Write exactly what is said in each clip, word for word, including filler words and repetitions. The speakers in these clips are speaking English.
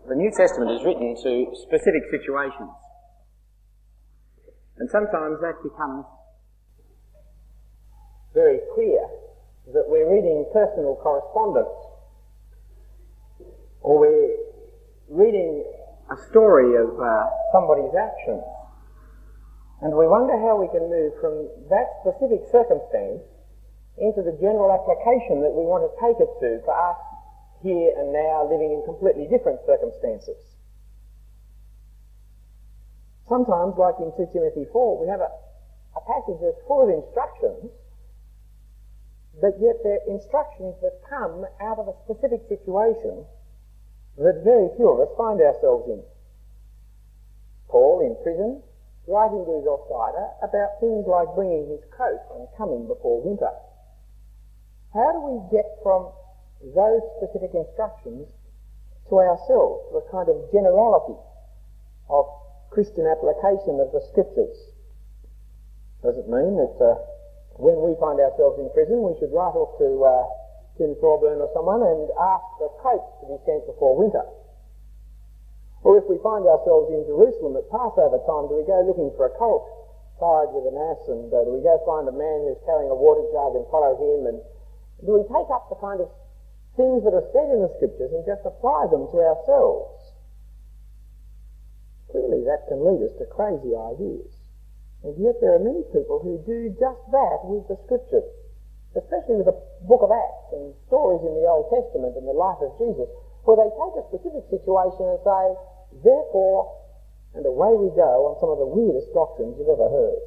The New Testament is written to specific situations. And sometimes that becomes very clear that we're reading personal correspondence, or we're reading a story of uh, somebody's actions. And we wonder how we can move from that specific circumstance into the general application that we want to take it to for us here and now, living in completely different circumstances. Sometimes, like in two Timothy four, we have a, a passage that's full of instructions, but yet they're instructions that come out of a specific situation that very few of us find ourselves in. Paul, in prison, writing to his outsider about things like bringing his coat and coming before winter. How do we get from those specific instructions to ourselves, to a kind of generality of Christian application of the Scriptures? Does it mean that uh, when we find ourselves in prison we should write off to uh, Tim Thorburn or someone and ask for coats to be sent before winter? Or if we find ourselves in Jerusalem at Passover time, do we go looking for a colt tied with an ass, and uh, do we go find a man who's carrying a water jug and follow him? And do we take up the kind of things that are said in the Scriptures and just apply them to ourselves? Clearly that can lead us to crazy ideas. And yet there are many people who do just that with the Scriptures, especially with the book of Acts and stories in the Old Testament and the life of Jesus, where they take a specific situation and say, therefore, and away we go on some of the weirdest doctrines you've ever heard.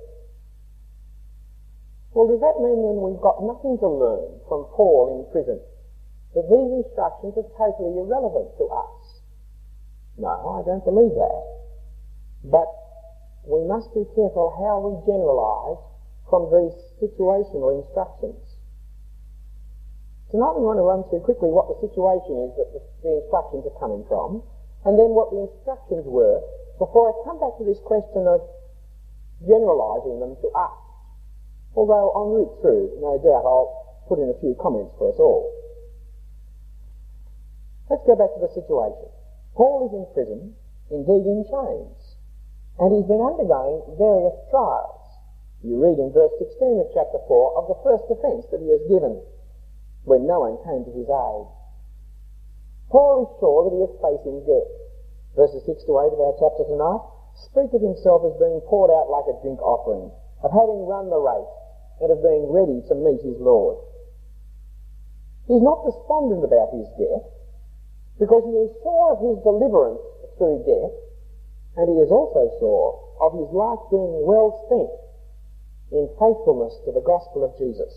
Well, does that mean then we've got nothing to learn from Paul in prison? That these instructions are totally irrelevant to us? No, I don't believe that. But we must be careful how we generalise from these situational instructions. Tonight we want to run through quickly what the situation is that the, the instructions are coming from, and then what the instructions were, before I come back to this question of generalising them to us. Although en route through, no doubt I'll put in a few comments for us all. Let's go back to the situation. Paul is in prison, indeed in chains, and he's been undergoing various trials. You read in verse sixteen of chapter four of the first offence that he has given, when no one came to his aid. Paul is sure that he is facing death. Verses six to eight of our chapter tonight speak of himself as being poured out like a drink offering, of having run the race, and of being ready to meet his Lord. He's not despondent about his death, because he is sure of his deliverance through death, and he is also sure of his life being well spent in faithfulness to the gospel of Jesus.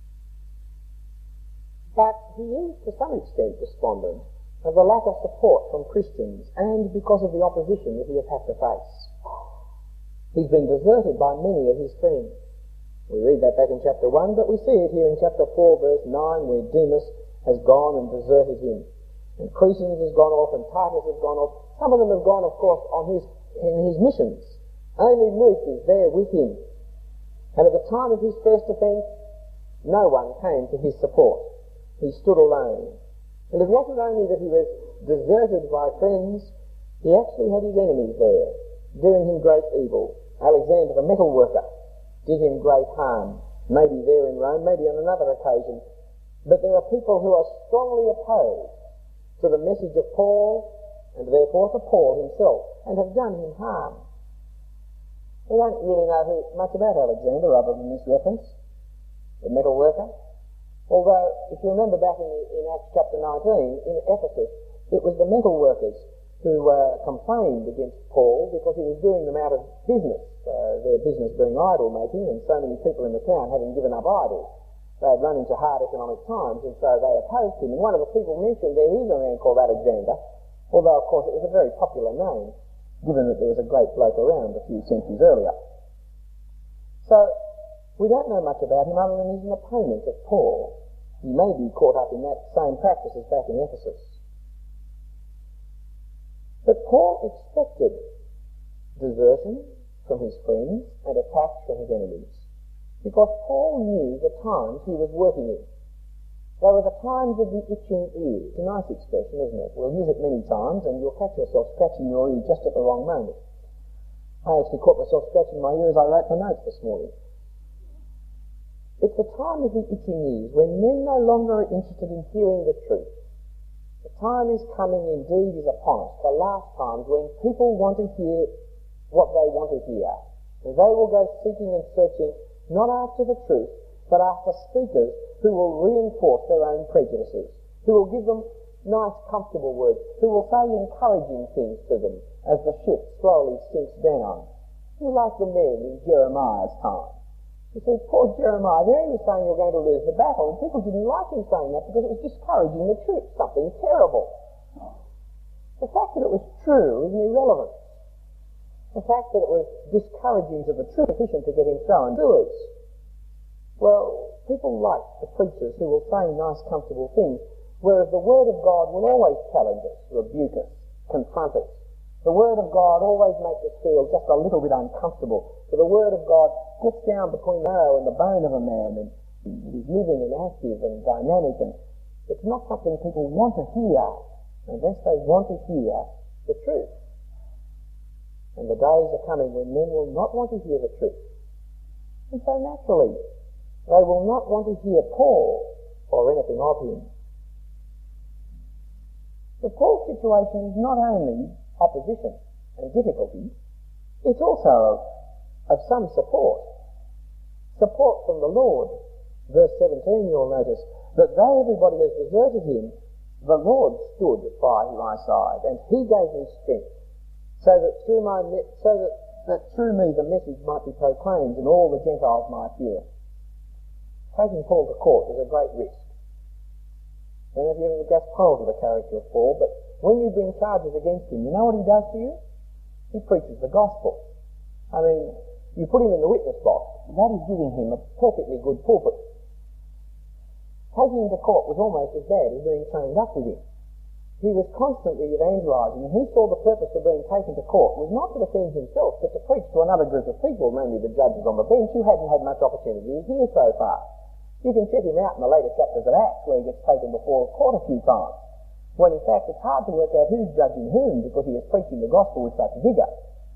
But he is, to some extent, despondent of the lack of support from Christians and because of the opposition that he has had to face. He's been deserted by many of his friends. We read that back in chapter one, but we see it here in chapter four, verse nine, where Demas has gone and deserted him. And Crescens has gone off and Titus has gone off. Some of them have gone, of course, on his, in his missions. Only Luke is there with him. And at the time of his first offence, no one came to his support. He stood alone. And it wasn't only that he was deserted by friends, he actually had his enemies there, doing him great evil. Alexander the metal worker did him great harm, maybe there in Rome, maybe on another occasion. But there are people who are strongly opposed to the message of Paul, and therefore to Paul himself, and have done him harm. We don't really know who, much about Alexander other than this reference, the metal worker. Although, if you remember back in, in Acts chapter nineteen, in Ephesus, it was the metal workers who uh, complained against Paul because he was doing them out of business, uh, their business being idol making, and so many people in the town having given up idols. They had run into hard economic times, and so they opposed him. And one of the people mentioned there is a man called Alexander, although, of course, it was a very popular name, given that there was a great bloke around a few centuries earlier. So, we don't know much about him other than he's an opponent of Paul. He may be caught up in that same practice as back in Ephesus. But Paul expected desertion from his friends and attacks from his enemies, because Paul knew the times he was working in. They were the times of the itching ear. It's a nice expression, isn't it? We'll use it many times and you'll catch yourself scratching your ear just at the wrong moment. I actually caught myself scratching my ear as I wrote the notes this morning. It's the time of the itching ears when men no longer are interested in hearing the truth. The time is coming, indeed is upon us, the last times when people want to hear what they want to hear. And they will go seeking and searching not after the truth, but after speakers who will reinforce their own prejudices, who will give them nice, comfortable words, who will say encouraging things to them as the ship slowly sinks down. You're like the men in Jeremiah's time. You see, poor Jeremiah, there he was saying you're going to lose the battle, and people didn't like him saying that because it was discouraging the truth, something terrible. The fact that it was true isn't irrelevant. The fact that it was discouraging to the truth is sufficient to get him thrown doers. Well, people like the preachers who will say nice, comfortable things, whereas the Word of God will always challenge us, rebuke us, confront us. The Word of God always makes us feel just a little bit uncomfortable. For the Word of God gets down between the marrow and the bone of a man, and he's living and active and dynamic, and it's not something people want to hear unless they want to hear the truth. And the days are coming when men will not want to hear the truth. And so naturally, they will not want to hear Paul or anything of him. The Paul's situation is not only opposition and difficulty, it's also of, of some support. Support from the Lord. Verse seventeen, you'll notice, that though everybody has deserted him, the Lord stood by my side, and he gave me strength, so that through my so that, that through me the message might be proclaimed, and all the Gentiles might hear it. Taking Paul to court was a great risk. I don't know if you ever grasped hold of the character of Paul, but when you bring charges against him, you know what he does to you? He preaches the gospel. I mean, you put him in the witness box, that is giving him a perfectly good pulpit. Taking him to court was almost as bad as being chained up with him. He was constantly evangelizing, and he saw the purpose of being taken to court was not to defend himself, but to preach to another group of people, namely the judges on the bench, who hadn't had much opportunity to hear so far. You can check him out in the later chapters of Acts, where he gets taken before court a few times, when in fact it's hard to work out who's judging whom because he is preaching the gospel with such vigour.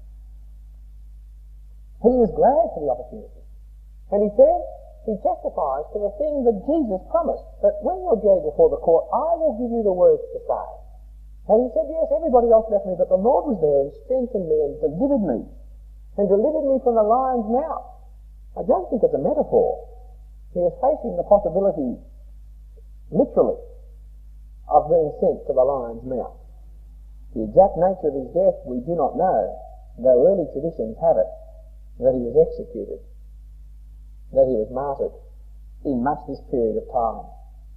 He is glad for the opportunity. And he said, he testifies to the thing that Jesus promised, that when you're dragged before the court, I will give you the words to say. And he said, yes, everybody else left me, but the Lord was there and strengthened me and delivered me, and delivered me from the lion's mouth. I don't think it's a metaphor. He is facing the possibility, literally, of being sent to the lion's mouth. The exact nature of his death we do not know, though early traditions have it that he was executed, that he was martyred in much this period of time.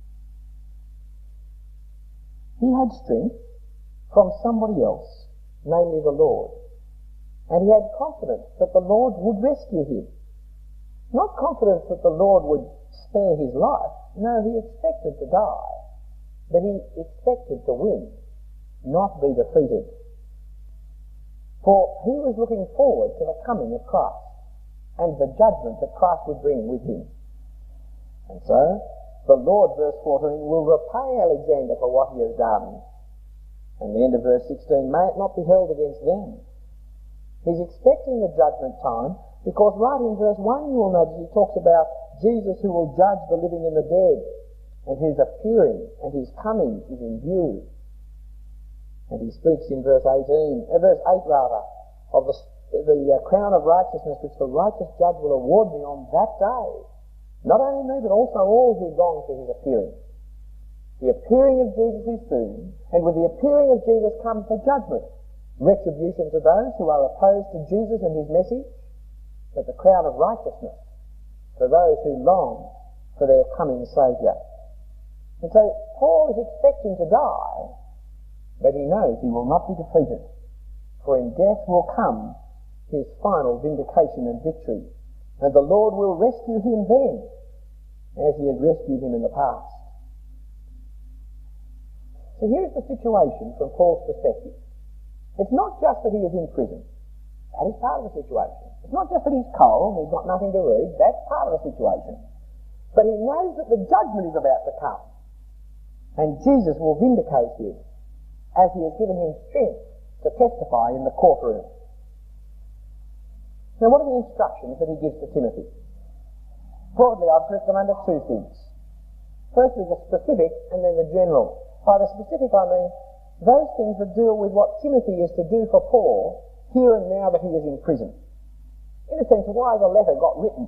He had strength from somebody else, namely the Lord, and he had confidence that the Lord would rescue him. Not confidence that the Lord would spare his life. No, he expected to die, but he expected to win, not be defeated. For he was looking forward to the coming of Christ and the judgment that Christ would bring with him. And so, the Lord, verse fourteen, will repay Alexander for what he has done. And the end of verse sixteen, may it not be held against them. He's expecting the judgment time, because right in verse one you will notice he talks about Jesus who will judge the living and the dead, and whose appearing and his coming is in view. And he speaks in verse eighteen, uh, verse eight rather, of the, the uh, crown of righteousness which the righteous judge will award me on that day. Not only me, but also all who long for his appearing. The appearing of Jesus is soon, and with the appearing of Jesus comes the judgment. Retribution to those who are opposed to Jesus and his message, but the crown of righteousness to those who long for their coming Saviour. And so Paul is expecting to die, but he knows he will not be defeated, for in death will come his final vindication and victory, and the Lord will rescue him then, as he had rescued him in the past. So here's the situation from Paul's perspective. It's not just that he is in prison. That is part of the situation. It's not just that he's cold and he's got nothing to read. That's part of the situation. But he knows that the judgment is about to come. And Jesus will vindicate him as he has given him strength to testify in the courtroom. Now, what are the instructions that he gives to Timothy? Broadly, I've grouped them under two things. Firstly, the specific, and then the general. By the specific, I mean those things that deal with what Timothy is to do for Paul here and now that he is in prison. In a sense, why the letter got written.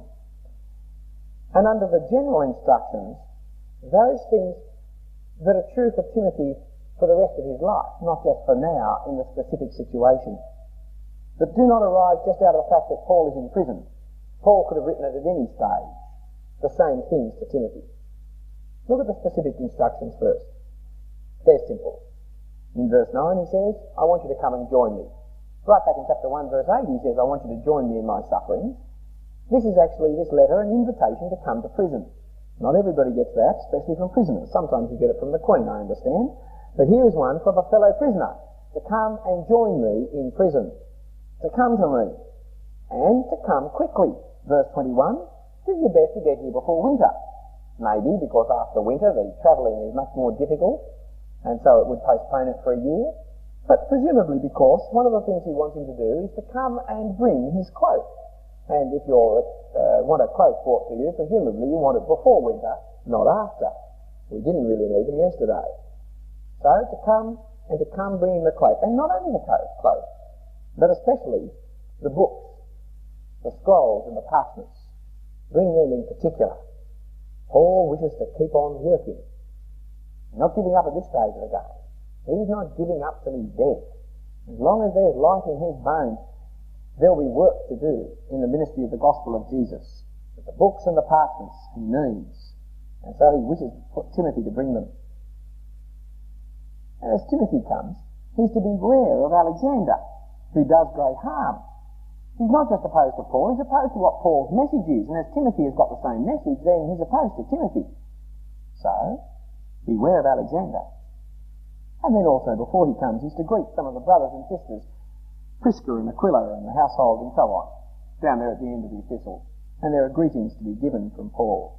And under the general instructions, those things that are true for Timothy for the rest of his life, not just for now in the specific situation, that do not arise just out of the fact that Paul is in prison. Paul could have written it at any stage, the same things to Timothy. Look at the specific instructions first. They're simple. In verse nine he says, I want you to come and join me. Right back in chapter one verse eight he says, I want you to join me in my sufferings. This is actually, this letter, an invitation to come to prison. Not everybody gets that, especially from prisoners. Sometimes you get it from the Queen, I understand. But here is one from a fellow prisoner, to come and join me in prison. To come to me. And to come quickly. Verse twenty-one, do your best to get here before winter. Maybe because after winter the travelling is much more difficult, and so it would postpone it for a year. But presumably because one of the things he wants him to do is to come and bring his cloak. And if you uh, want a cloak brought to you, presumably you want it before winter, not after. We didn't really need them yesterday. So to come, and to come bringing the cloak. And not only the cloak, but especially the books, the scrolls and the parchments. Bring them in particular. Paul wishes to keep on working. Not giving up at this stage of the game. He's not giving up till he's dead. As long as there's life in his bones, there'll be work to do in the ministry of the gospel of Jesus. But the books and the parchments he needs. And so he wishes Timothy to bring them. And as Timothy comes, he's to beware of Alexander, who does great harm. He's not just opposed to Paul, he's opposed to what Paul's message is. And as Timothy has got the same message, then he's opposed to Timothy. So, beware of Alexander. And then also, before he comes, he's to greet some of the brothers and sisters, Prisca and Aquila and the household and so on, down there at the end of the epistle. And there are greetings to be given from Paul.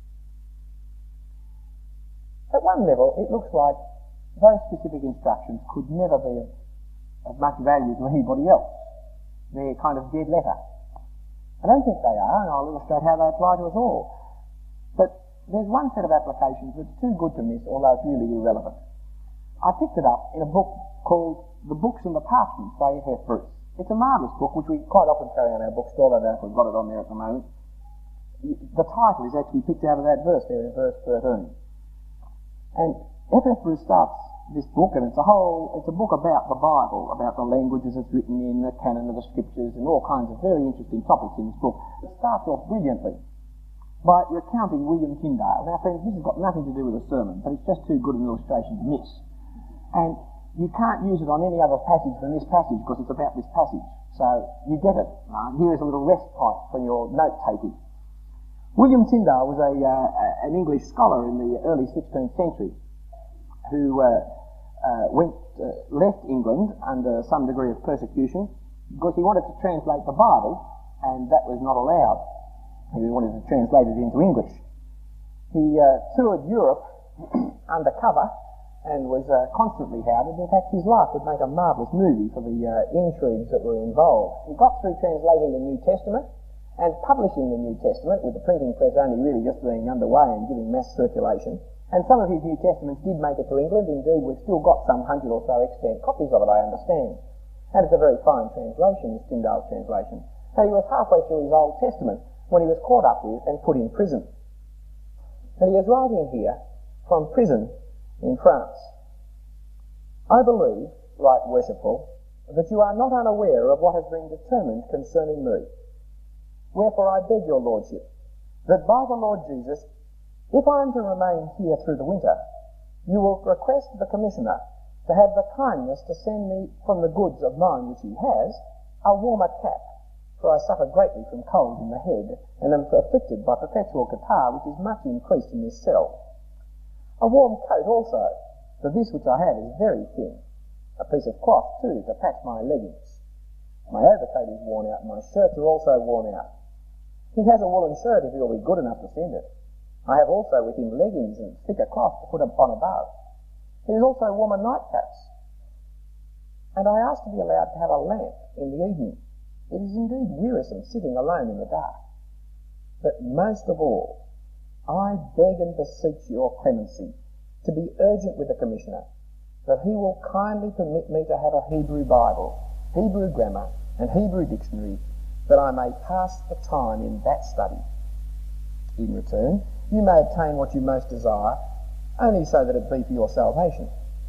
At one level, it looks like those specific instructions could never be of, of much value to anybody else. They're kind of dead letter. I don't think they are, and I'll illustrate how they apply to us all. But there's one set of applications that's too good to miss, although it's really irrelevant. I picked it up in a book called The Books and the Parchments by F F Bruce. It's a marvellous book, which we quite often carry on our bookstore. I don't know if we've got it on there at the moment. The title is actually picked out of that verse there in verse thirteen. And F F Bruce starts this book, and it's a whole, it's a book about the Bible, about the languages it's written in, the canon of the scriptures, and all kinds of very interesting topics in this book. It starts off brilliantly by recounting William Tyndale. Now, friends, this has got nothing to do with a sermon, but it's just too good an illustration to miss. And you can't use it on any other passage than this passage, because it's about this passage. So, you get it. Right? Here is a little respite from your note-taking. William Tyndale was a, uh, an English scholar in the early sixteenth century who uh, uh, went, uh, left England under some degree of persecution because he wanted to translate the Bible, and that was not allowed. He wanted to translate it into English. He uh, toured Europe undercover and was uh, constantly hounded. In fact, his life would make a marvellous movie for the uh, intrigues that were involved. He got through translating the New Testament and publishing the New Testament, with the printing press only really just being underway and giving mass circulation. And some of his New Testaments did make it to England. Indeed, we've still got some hundred or so extant copies of it, I understand. And it's a very fine translation, this Tyndale's translation. So he was halfway through his Old Testament when he was caught up with and put in prison. And he is writing here from prison in France. I believe, right worshipful, that you are not unaware of what has been determined concerning me. Wherefore I beg your lordship, that by the Lord Jesus, if I am to remain here through the winter, you will request the commissioner to have the kindness to send me from the goods of mine which he has, a warmer cap, for I suffer greatly from cold in the head, and am afflicted by perpetual catarrh, which is much increased in this cell. A warm coat also, for this which I have is very thin, a piece of cloth too to patch my leggings. My overcoat is worn out, and my shirts are also worn out. He has a woolen shirt if you'll be good enough to send it. I have also with him leggings and thicker cloth to put upon above. He has also worn nightcaps. And I asked to be allowed to have a lamp in the evening. It is indeed wearisome sitting alone in the dark. But most of all, I beg and beseech your clemency to be urgent with the Commissioner, that he will kindly permit me to have a Hebrew Bible, Hebrew grammar, and Hebrew dictionary, that I may pass the time in that study. In return, you may obtain what you most desire, only so that it be for your salvation.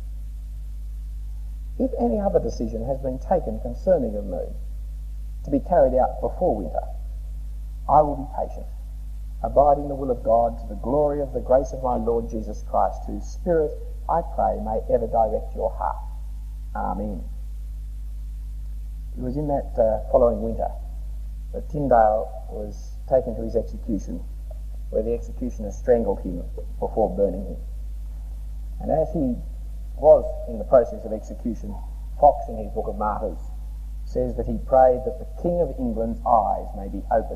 If any other decision has been taken concerning of me, to be carried out before winter, I will be patient, abiding the will of God to the glory of the grace of my Lord Jesus Christ, whose Spirit, I pray, may ever direct your heart. Amen. It was in that uh, following winter that Tyndale was taken to his execution, where the executioner strangled him before burning him. And as he was in the process of execution, Fox, in his Book of Martyrs, says that he prayed that the King of England's eyes may be opened.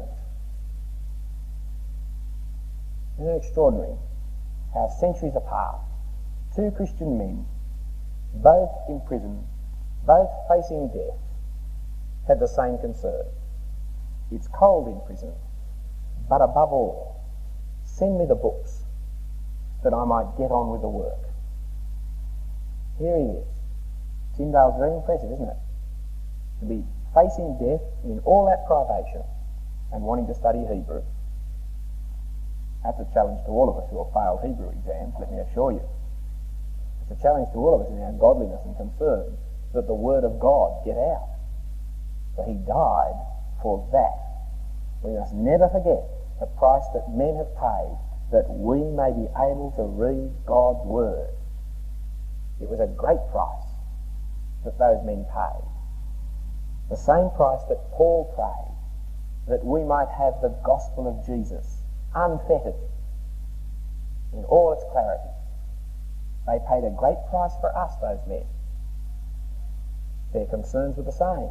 Isn't it extraordinary how centuries apart, two Christian men, both in prison, both facing death, had the same concern. It's cold in prison, but above all, send me the books that I might get on with the work. Here he is. Tyndale's very impressive, isn't it? To be facing death in all that privation and wanting to study Hebrew. That's a challenge to all of us who have failed Hebrew exams, let me assure you. It's a challenge to all of us in our godliness and concern that the Word of God get out. For he died for that. We must never forget the price that men have paid that we may be able to read God's Word. It was a great price that those men paid. The same price that Paul paid, that we might have the gospel of Jesus unfettered in all its clarity. They paid a great price for us, those men. Their concerns were the same.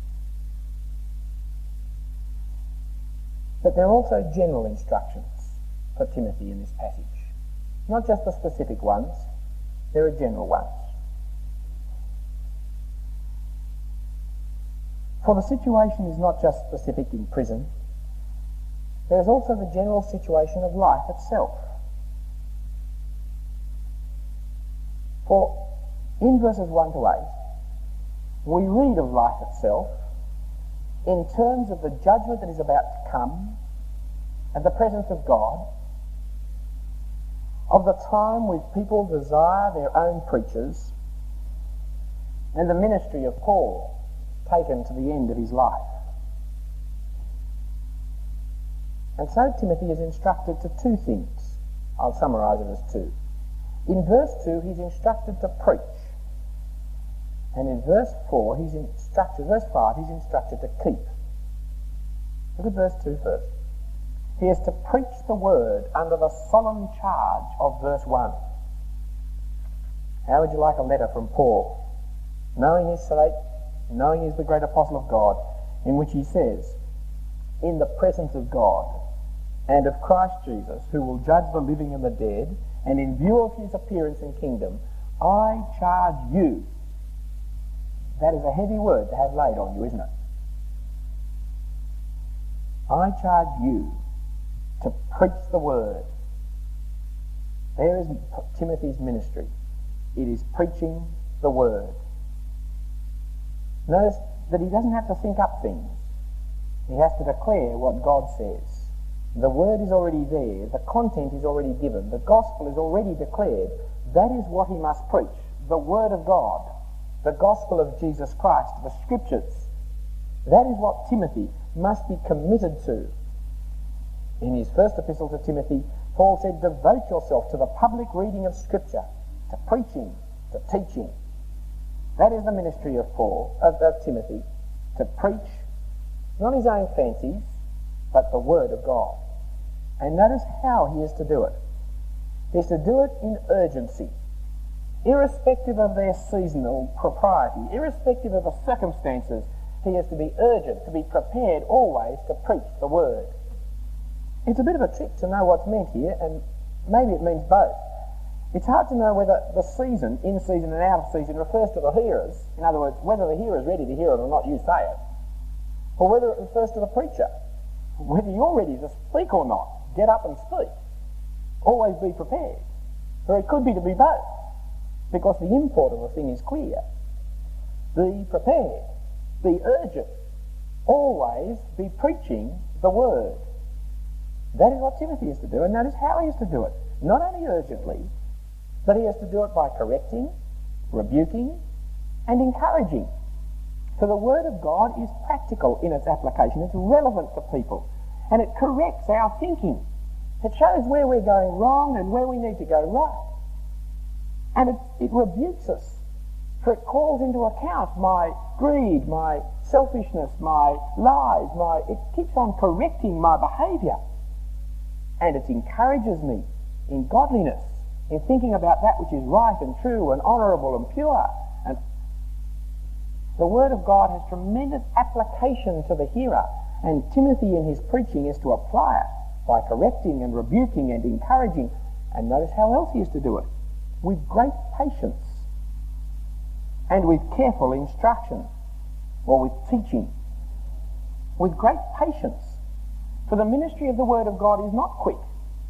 But there are also general instructions for Timothy in this passage. Not just the specific ones, there are general ones. For the situation is not just specific in prison, there is also the general situation of life itself. For in verses one to eight, we read of life itself in terms of the judgment that is about to come and the presence of God, of the time when people desire their own preachers, and the ministry of Paul taken to the end of his life. And so Timothy is instructed to two things. I'll summarise it as two. In verse two, he's instructed to preach. And in verse four, he's instructed, verse five, he's instructed to keep. Look at verse two first. He is to preach the word under the solemn charge of verse one. How would you like a letter from Paul, knowing his state, knowing he's the great apostle of God, in which he says, in the presence of God and of Christ Jesus, who will judge the living and the dead, and in view of his appearance and kingdom, I charge you. That is a heavy word to have laid on you, isn't it? I charge you to preach the word. There is Timothy's ministry. It is preaching the word. Notice that he doesn't have to think up things. He has to declare what God says. The word is already there. The content is already given. The gospel is already declared. That is what he must preach. The word of God. The gospel of Jesus Christ. The scriptures. That is what Timothy must be committed to. In his first epistle to Timothy, Paul said, devote yourself to the public reading of Scripture, to preaching, to teaching. That is the ministry of Paul, of, of Timothy, to preach not his own fancies, but the Word of God. And notice how he is to do it. He is to do it in urgency, irrespective of their seasonal propriety, irrespective of the circumstances. He is to be urgent, to be prepared always to preach the Word. It's a bit of a trick to know what's meant here, and maybe it means both. It's hard to know whether the season, in season and out of season, refers to the hearers. In other words, whether the hearer's ready to hear it or not, you say it. Or whether it refers to the preacher. Whether you're ready to speak or not, get up and speak. Always be prepared. Or it could be to be both, because the import of the thing is clear. Be prepared. Be urgent. Always be preaching the word. That is what Timothy is to do, and notice how he is to do it. Not only urgently, but he has to do it by correcting, rebuking, and encouraging. For the Word of God is practical in its application. It's relevant to people, and it corrects our thinking. It shows where we're going wrong and where we need to go right. And it, it rebukes us, for it calls into account my greed, my selfishness, my lies, my... It keeps on correcting my behaviour. And it encourages me in godliness, in thinking about that which is right and true and honourable and pure. And the Word of God has tremendous application to the hearer, and Timothy in his preaching is to apply it by correcting and rebuking and encouraging. And notice how else he is to do it. With great patience and with careful instruction, or with teaching. With great patience. For the ministry of the Word of God is not quick.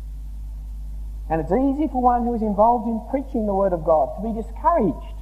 And it's easy for one who is involved in preaching the Word of God to be discouraged.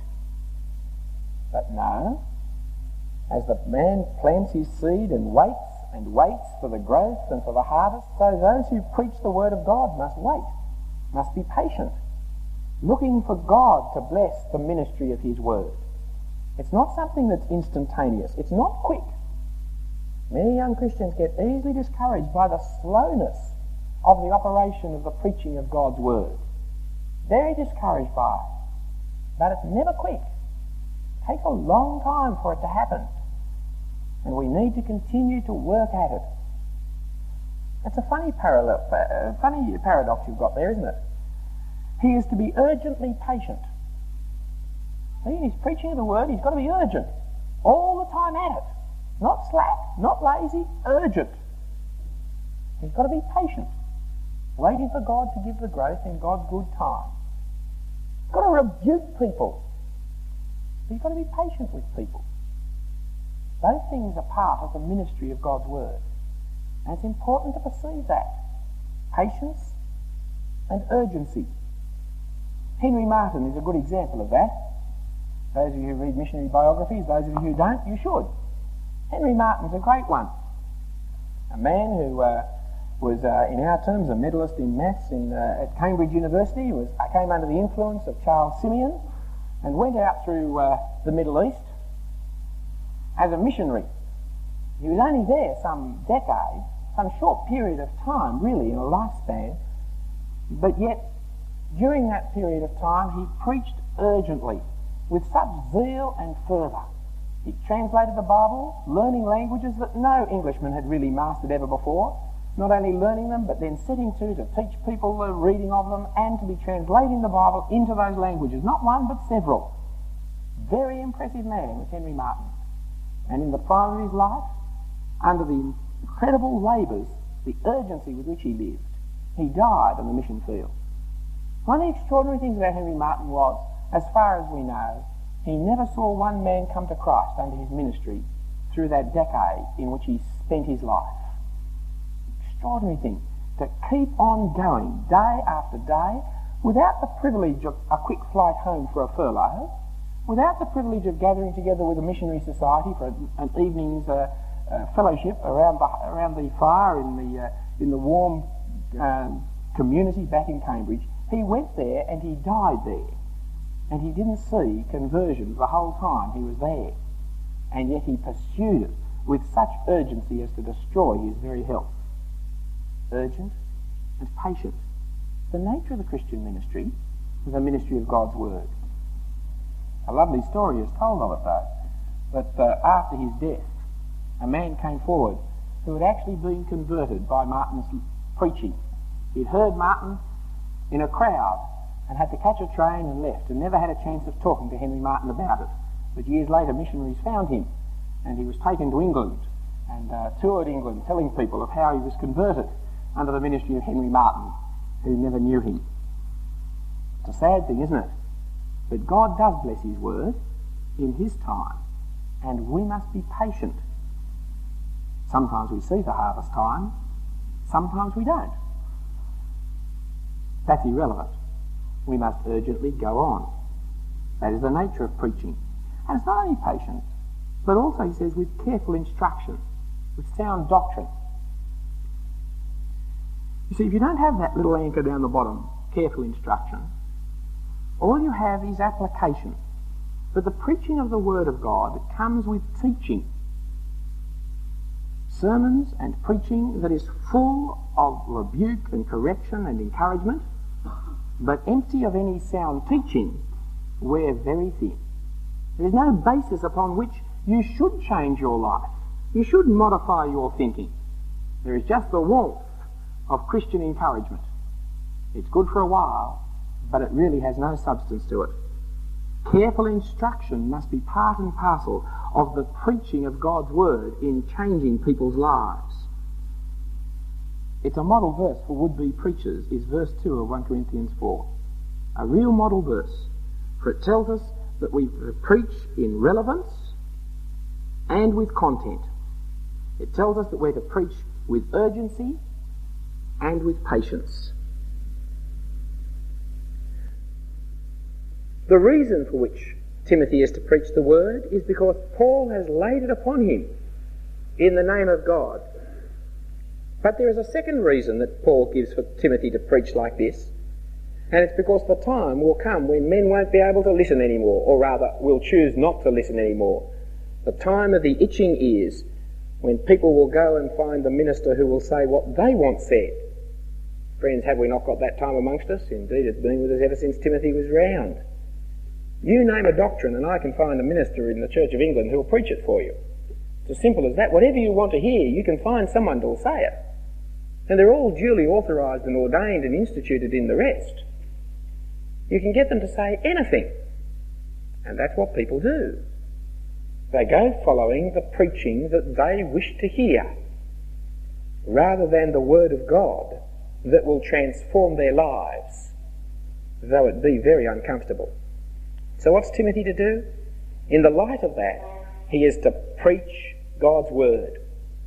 But no, as the man plants his seed and waits and waits for the growth and for the harvest, so those who preach the Word of God must wait, must be patient, looking for God to bless the ministry of His Word. It's not something that's instantaneous. It's not quick. Many young Christians get easily discouraged by the slowness of the operation of the preaching of God's Word. Very discouraged by it. But it's never quick. It takes a long time for it to happen. And we need to continue to work at it. It's a funny parallel, uh, funny paradox you've got there, isn't it? He is to be urgently patient. See, in his preaching of the Word, he's got to be urgent. All the time at it. Not slack, not lazy, urgent. He's got to be patient, waiting for God to give the growth in God's good time. He's got to rebuke people. He's got to be patient with people. Those things are part of the ministry of God's Word. And it's important to perceive that. Patience and urgency. Henry Martyn is a good example of that. Those of you who read missionary biographies, those of you who don't, you should. Henry Martyn's a great one. A man who uh, was, uh, in our terms, a medalist in maths in, uh, at Cambridge University, was uh, came under the influence of Charles Simeon and went out through uh, the Middle East as a missionary. He was only there some decade, some short period of time, really, in a lifespan, but yet during that period of time he preached urgently with such zeal and fervour. He translated the Bible, learning languages that no Englishman had really mastered ever before, not only learning them, but then setting to to teach people the reading of them and to be translating the Bible into those languages, not one but several. Very impressive man was Henry Martyn. And in the prime of his life, under the incredible labours, the urgency with which he lived, he died on the mission field. One of the extraordinary things about Henry Martyn was, as far as we know, he never saw one man come to Christ under his ministry through that decade in which he spent his life. Extraordinary thing, to keep on going day after day without the privilege of a quick flight home for a furlough, without the privilege of gathering together with a missionary society for an evening's uh, uh, fellowship around the around the fire in the uh, in the warm um, community back in Cambridge. He went there and he died there. And he didn't see conversions the whole time he was there. And yet he pursued it with such urgency as to destroy his very health. Urgent and patient. The nature of the Christian ministry is a ministry of God's Word. A lovely story is told of it, though, that uh, after his death, a man came forward who had actually been converted by Martyn's preaching. He'd heard Martyn in a crowd and had to catch a train and left, and never had a chance of talking to Henry Martyn about it. But years later, missionaries found him, and he was taken to England and uh, toured England, telling people of how he was converted. under the ministry of Henry Martin, who never knew him. It's a sad thing, isn't it? But God does bless his word in his time, and we must be patient. Sometimes we see the harvest time, sometimes we don't. That's irrelevant. We must urgently go on. That is the nature of preaching. And it's not only patience, but also, he says, with careful instruction, with sound doctrine. You see, if you don't have that little anchor down the bottom, careful instruction, all you have is application. But the preaching of the Word of God comes with teaching. Sermons and preaching that is full of rebuke and correction and encouragement, but empty of any sound teaching, wear very thin. There is no basis upon which you should change your life. You should modify your thinking. There is just the warmth of Christian encouragement. It's good for a while, but it really has no substance to it. Careful instruction must be part and parcel of the preaching of God's Word in changing people's lives. It's a model verse for would-be preachers, is verse two of First Corinthians four. A real model verse, for it tells us that we preach in relevance and with content. It tells us that we're to preach with urgency and with patience. The reason for which Timothy is to preach the Word is because Paul has laid it upon him in the name of God. But there is a second reason that Paul gives for Timothy to preach like this, and it's because the time will come when men won't be able to listen anymore, or rather will choose not to listen anymore. The time of the itching ears, when people will go and find the minister who will say what they want said. Friends, have we not got that time amongst us? Indeed, it's been with us ever since Timothy was round. You name a doctrine and I can find a minister in the Church of England who will preach it for you. It's as simple as that. Whatever you want to hear, you can find someone who will say it. And they're all duly authorised and ordained and instituted in the rest. You can get them to say anything. And that's what people do. They go following the preaching that they wish to hear, rather than the Word of God that will transform their lives, though it be very uncomfortable. So what's Timothy to do? In the light of that, he is to preach God's Word.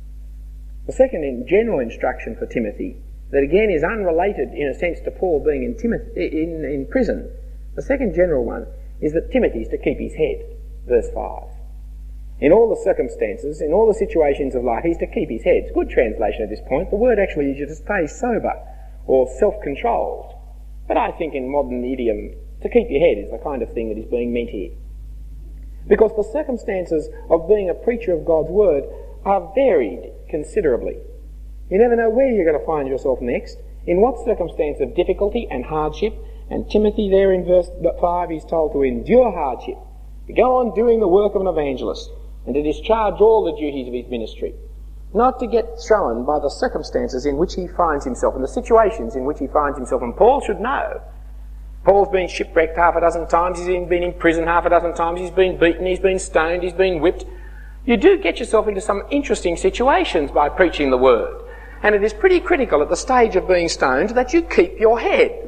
The second in general instruction for Timothy, that again is unrelated in a sense to Paul being in, Timothy, in, in prison, the second general one is that Timothy is to keep his head, verse five. In all the circumstances, in all the situations of life, he's to keep his head. It's a good translation at this point. The word actually is to stay sober or self-controlled. But I think in modern idiom, to keep your head is the kind of thing that is being meant here. Because the circumstances of being a preacher of God's Word are varied considerably. You never know where you're going to find yourself next, in what circumstance of difficulty and hardship. And Timothy there in verse five is told to endure hardship, to go on doing the work of an evangelist, and to discharge all the duties of his ministry. Not to get thrown by the circumstances in which he finds himself and the situations in which he finds himself. And Paul should know. Paul's been shipwrecked half a dozen times, he's been in prison half a dozen times, he's been beaten, he's been stoned, he's been whipped. You do get yourself into some interesting situations by preaching the Word. And it is pretty critical at the stage of being stoned that you keep your head.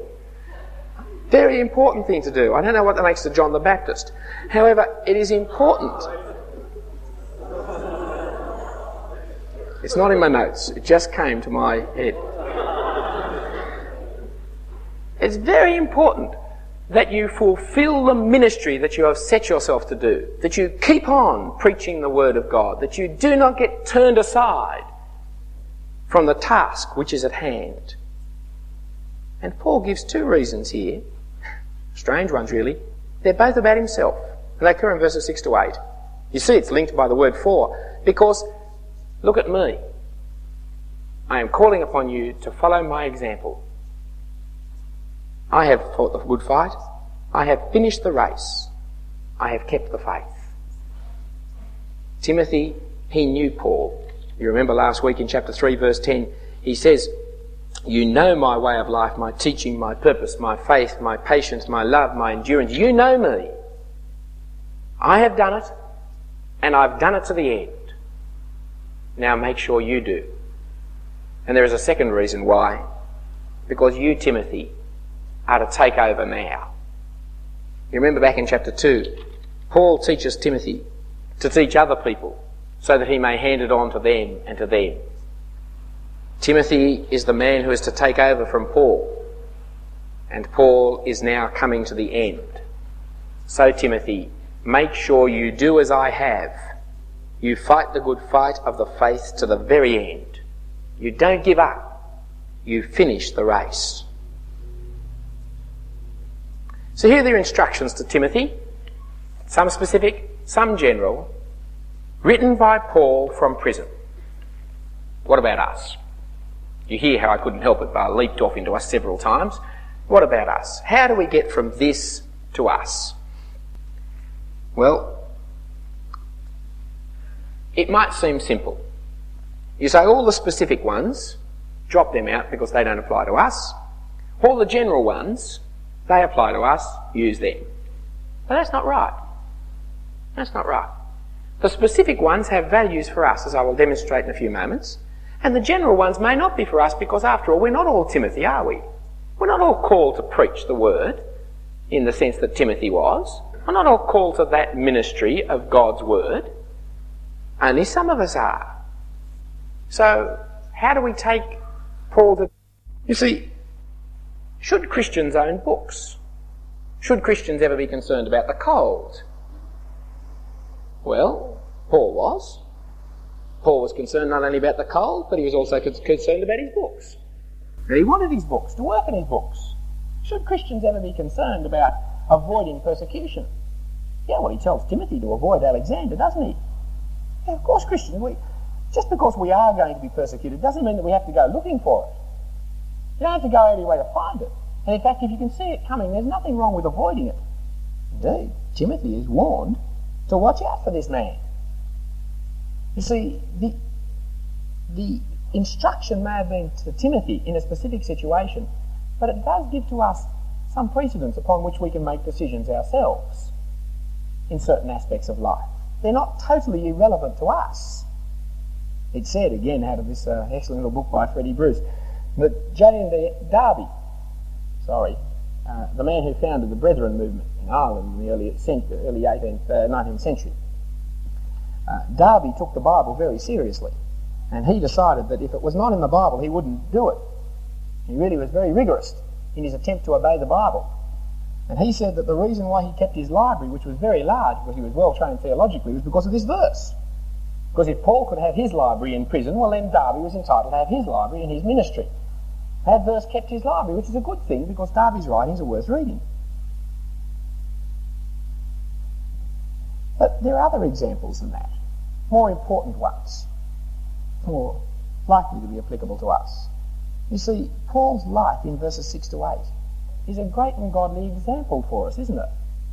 Very important thing to do. I don't know what that makes to John the Baptist. However, it is important. It's not in my notes. It just came to my head. It's very important that you fulfill the ministry that you have set yourself to do, that you keep on preaching the Word of God, that you do not get turned aside from the task which is at hand. And Paul gives two reasons here, strange ones really. They're both about himself, and they occur in verses six to eight. You see it's linked by the word for, because look at me. I am calling upon you to follow my example. I have fought the good fight. I have finished the race. I have kept the faith. Timothy, he knew Paul. You remember last week in chapter three, verse ten, he says, you know my way of life, my teaching, my purpose, my faith, my patience, my love, my endurance. You know me. I have done it, and I've done it to the end. Now make sure you do. And there is a second reason why. Because you, Timothy, are to take over now. You remember back in chapter two, Paul teaches Timothy to teach other people so that he may hand it on to them and to them. Timothy is the man who is to take over from Paul, and Paul is now coming to the end. So, Timothy, make sure you do as I have. You fight the good fight of the faith to the very end. You don't give up. You finish the race. So here are the instructions to Timothy, some specific, some general, written by Paul from prison. What about us? You hear how I couldn't help it, but I leaped off into us several times. What about us? How do we get from this to us? Well, it might seem simple. You say all the specific ones, drop them out because they don't apply to us. All the general ones, they apply to us, use them. But that's not right. That's not right. The specific ones have values for us, as I will demonstrate in a few moments, and the general ones may not be for us because, after all, we're not all Timothy, are we? We're not all called to preach the word in the sense that Timothy was. We're not all called to that ministry of God's word. Only some of us are. So, how do we take Paul to... You see, should Christians own books? Should Christians ever be concerned about the cold? Well, Paul was. Paul was concerned not only about the cold, but he was also concerned about his books. And he wanted his books, to work in his books. Should Christians ever be concerned about avoiding persecution? Yeah, well, he tells Timothy to avoid Alexander, doesn't he? Yeah, of course, Christians, we, just because we are going to be persecuted doesn't mean that we have to go looking for it. You don't have to go any way to find it. And in fact, if you can see it coming, there's nothing wrong with avoiding it. Indeed, Timothy is warned to watch out for this man. You see, the, the instruction may have been to Timothy in a specific situation, but it does give to us some precedents upon which we can make decisions ourselves in certain aspects of life. They're not totally irrelevant to us. It's said, again, out of this uh, excellent little book by Freddie Bruce, that J and Darby, sorry, uh, the man who founded the Brethren movement in Ireland in the early, early eighteenth, uh, nineteenth century, uh, Darby took the Bible very seriously, and he decided that if it was not in the Bible, he wouldn't do it. He really was very rigorous in his attempt to obey the Bible. And he said that the reason why he kept his library, which was very large because he was well trained theologically, was because of this verse. Because if Paul could have his library in prison, well then Darby was entitled to have his library in his ministry. That verse kept his library, which is a good thing because Darby's writings are worth reading. But there are other examples than that, more important ones, more likely to be applicable to us. You see, Paul's life in verses six to eight is a great and godly example for us, isn't it?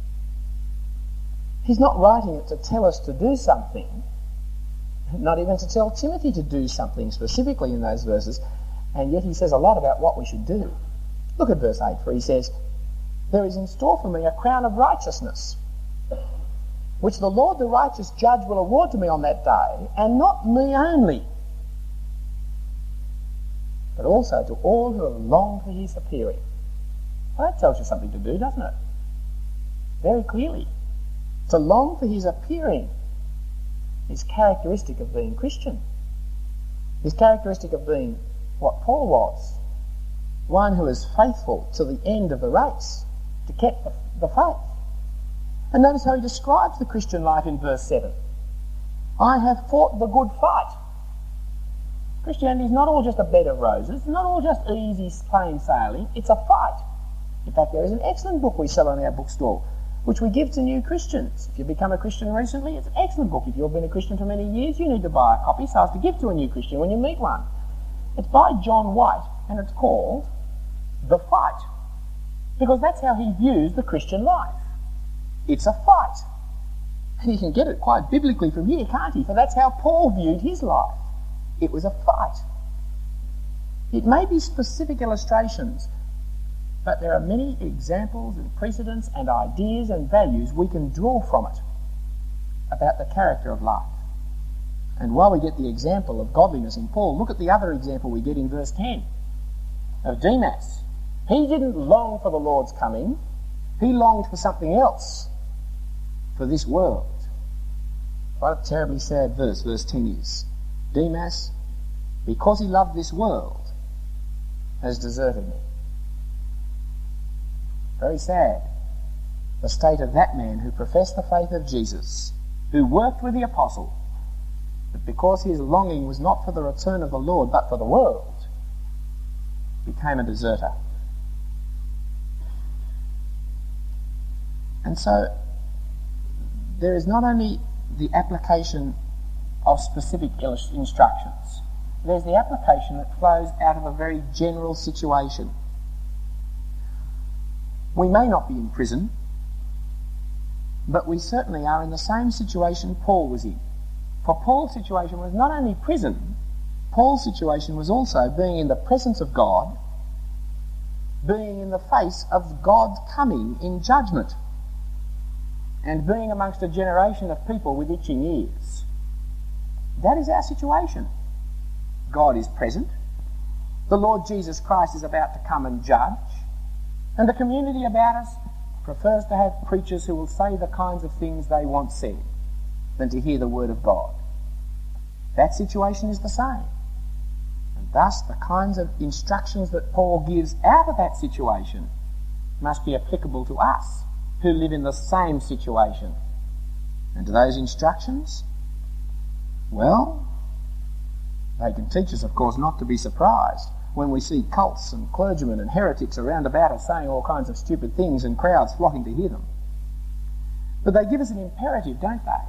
He's not writing it to tell us to do something, not even to tell Timothy to do something specifically in those verses, and yet he says a lot about what we should do. Look at verse eight, for he says, "There is in store for me a crown of righteousness, which the Lord the righteous judge will award to me on that day, and not me only, but also to all who have longed for his appearing." Well, that tells you something to do, doesn't it? Very clearly. To long for his appearing is characteristic of being Christian. Is characteristic of being what Paul was. One who is faithful to the end of the race, to keep the, the faith. And notice how he describes the Christian life in verse seven. "I have fought the good fight." Christianity is not all just a bed of roses. It's not all just easy plain sailing. It's a fight. In fact, there is an excellent book we sell in our bookstall, which we give to new Christians. If you've become a Christian recently, it's an excellent book. If you've been a Christian for many years, you need to buy a copy so as to give to a new Christian when you meet one. It's by John White, and it's called The Fight, because that's how he views the Christian life. It's a fight. And you can get it quite biblically from here, can't he? For that's how Paul viewed his life. It was a fight. It may be specific illustrations, but there are many examples and precedents and ideas and values we can draw from it about the character of life. And while we get the example of godliness in Paul, look at the other example we get in verse ten of Demas. He didn't long for the Lord's coming. He longed for something else, for this world. What a terribly sad verse, verse ten is. Demas, because he loved this world, has deserted me. Very sad. The state of that man who professed the faith of Jesus, who worked with the apostle, but because his longing was not for the return of the Lord, but for the world, became a deserter. And so, there is not only the application of specific instructions, there's the application that flows out of a very general situation. We may not be in prison, but we certainly are in the same situation Paul was in. For Paul's situation was not only prison, Paul's situation was also being in the presence of God, being in the face of God's coming in judgment, and being amongst a generation of people with itching ears. That is our situation. God is present. The Lord Jesus Christ is about to come and judge. And the community about us prefers to have preachers who will say the kinds of things they want said than to hear the word of God. That situation is the same. And thus the kinds of instructions that Paul gives out of that situation must be applicable to us who live in the same situation. And to those instructions, well, they can teach us, of course, not to be surprised when we see cults and clergymen and heretics around about us saying all kinds of stupid things and crowds flocking to hear them. But they give us an imperative, don't they?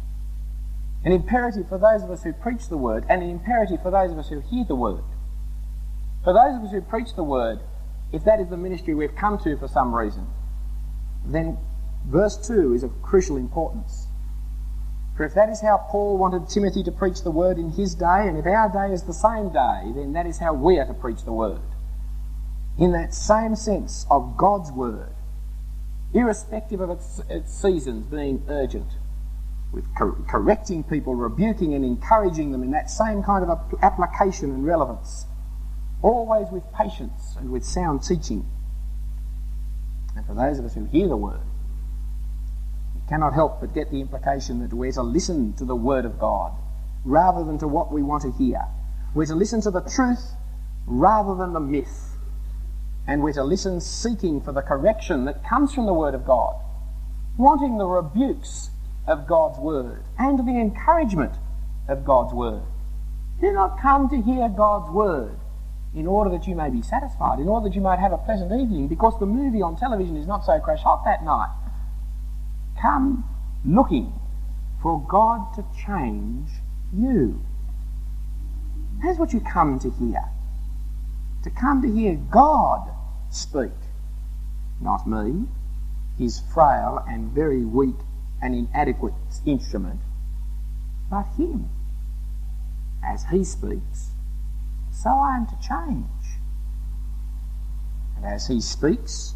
An imperative for those of us who preach the word, and an imperative for those of us who hear the word. For those of us who preach the word, if that is the ministry we've come to for some reason, then verse two is of crucial importance. For if that is how Paul wanted Timothy to preach the word in his day, and if our day is the same day, then that is how we are to preach the word. In that same sense of God's word, irrespective of its, its seasons being urgent, with cor- correcting people, rebuking and encouraging them in that same kind of application and relevance, always with patience and with sound teaching. And for those of us who hear the word, we cannot help but get the implication that we're to listen to the word of God rather than to what we want to hear. We're to listen to the truth rather than the myth. And we're to listen seeking for the correction that comes from the word of God, wanting the rebukes of God's word and the encouragement of God's word. Do not come to hear God's word in order that you may be satisfied, in order that you might have a pleasant evening, because the movie on television is not so crash hot that night. Come looking for God to change you. That's what you come to hear. To come to hear God speak, not me, his frail and very weak and inadequate instrument, but him. As he speaks, so I am to change. And as he speaks,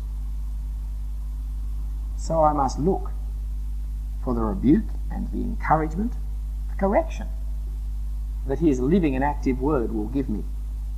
so I must look for the rebuke and the encouragement, the correction that his living and active word will give me.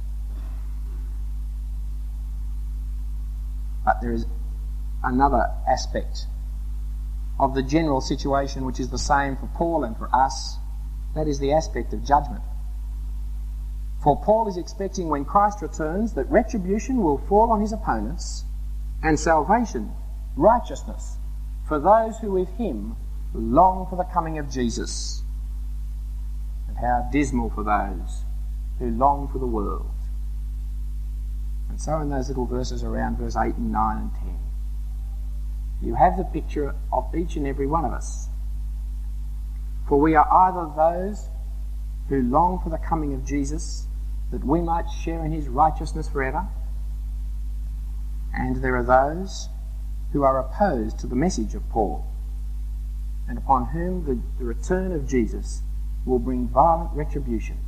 But there is another aspect of the general situation which is the same for Paul and for us. That is the aspect of judgment. For Paul is expecting when Christ returns that retribution will fall on his opponents and salvation, righteousness, for those who with him long for the coming of Jesus. And how dismal for those who long for the world. And so in those little verses around verse eight and nine and ten, you have the picture of each and every one of us. For we are either those who long for the coming of Jesus, that we might share in his righteousness forever, and there are those who are opposed to the message of Paul, and upon whom the, the return of Jesus will bring violent retribution.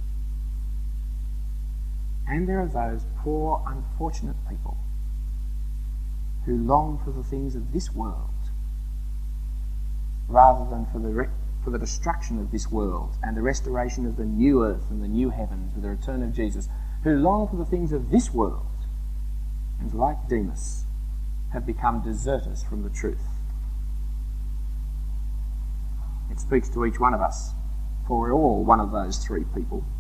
And there are those poor, unfortunate people who long for the things of this world rather than for the re- for the destruction of this world and the restoration of the new earth and the new heavens with the return of Jesus, who long for the things of this world and, like Demas, have become deserters from the truth. It speaks to each one of us, for we're all one of those three people.